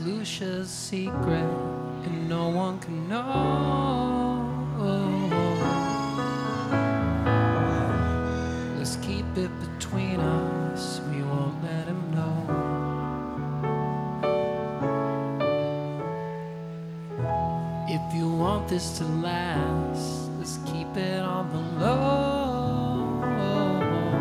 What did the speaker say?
Lucia's secret, and no one can know. Let's keep it between us, we won't let him know. If you want this to last, let's keep it on the low.